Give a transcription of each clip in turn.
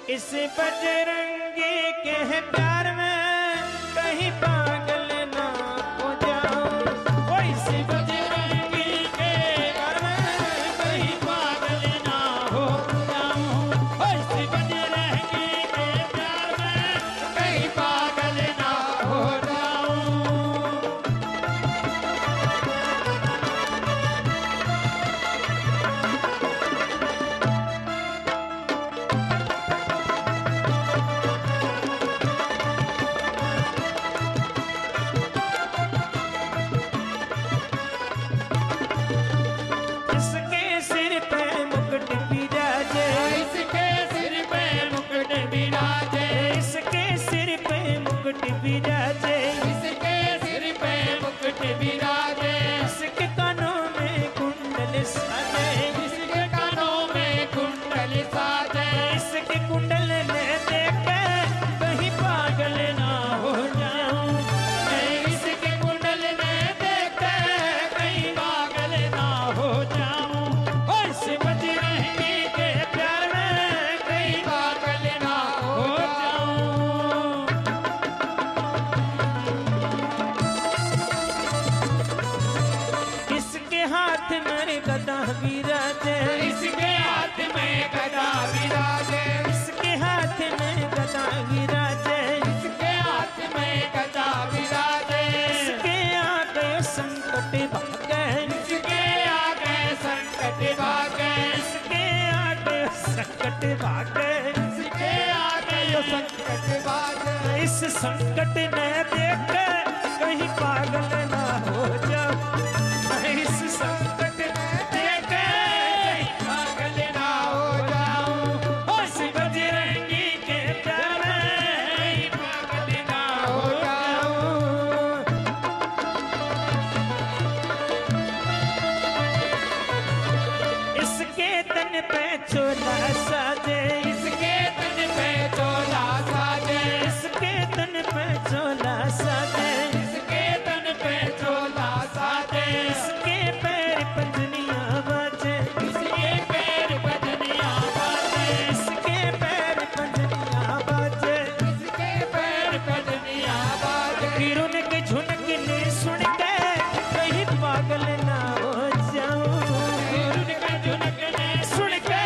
इस बजरंगी के प्यार में कहीं पागल ना हो जाऊं। ओ इस बजरंगी के प्यार में कहीं पागल ना हो जाऊं। ओ इस बजरंगी के प्यार में कहीं पागल ना हो जाऊं। विराजे इसके सिर पे मुकुट विराजे, इसके कानों में कुंडल साजे, इसके कानों में कुंडल साजे, इसके कुंडल ने देख कहीं पागल ना हो जाऊं। इसके कुंडल ने देख कहीं पागल ना हो जाऊं। और इस बजरंगी के प्यार में कहीं पागल ना हो जाऊं। हाथ में गदा विराजे, इसके हाथ में गदा विराजे, इसके हाथ में गदा विराजे, इसके हाथ में गदा विराजे, इसके आगे संकट भागे, इसके आगे संकट भागे, इसके आगे संकट भागे, इसके आगे संकट भागे। इस संकट ने देख कहीं पागल ना हो जाओ। इस संकट में देख कहीं पागल ना हो जाऊं। इस बजरंगी के प्यार में कहीं पागल ना हो जाऊं। इसके तन पे चोला साजे, इसके तन पे चोला साजे, इसके तन पे चोला साजे, इसके तन पे चोला साजे, इसके पैर पंजनियां बाजे, इसके पैर पंजनियां बाजे, इसके पैर पंजनियां बाजे, इसके पैर पंजनियां बाजे। हीरों के झुनकने सुन के कहीं पागल ना हो जाऊं। हीरों के झुनकने सुन के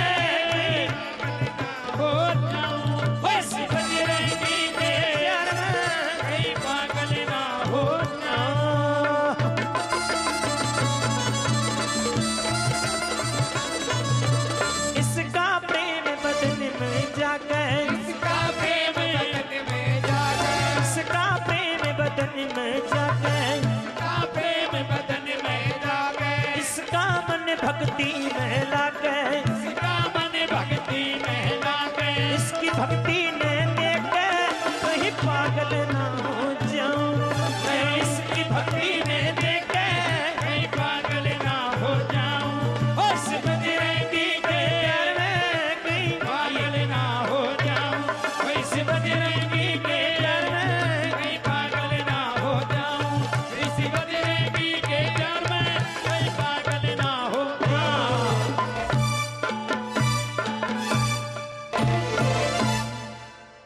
हो जाऊं। बस बजरंगी के प्यार में कहीं पागल ना हो जाऊं। इसका प्रेम बदन में जागे, इसका प्रेम बदन में जागे, इसका प्रेम बदन में जागे, इसका प्रेम बदन में जागे, इसका मन भक्ति में लागे, इसका मन भक्ति में लागे, इसकी भक्ति ने देख कहीं पागल ना हो जाऊं। इसकी भक्ति ने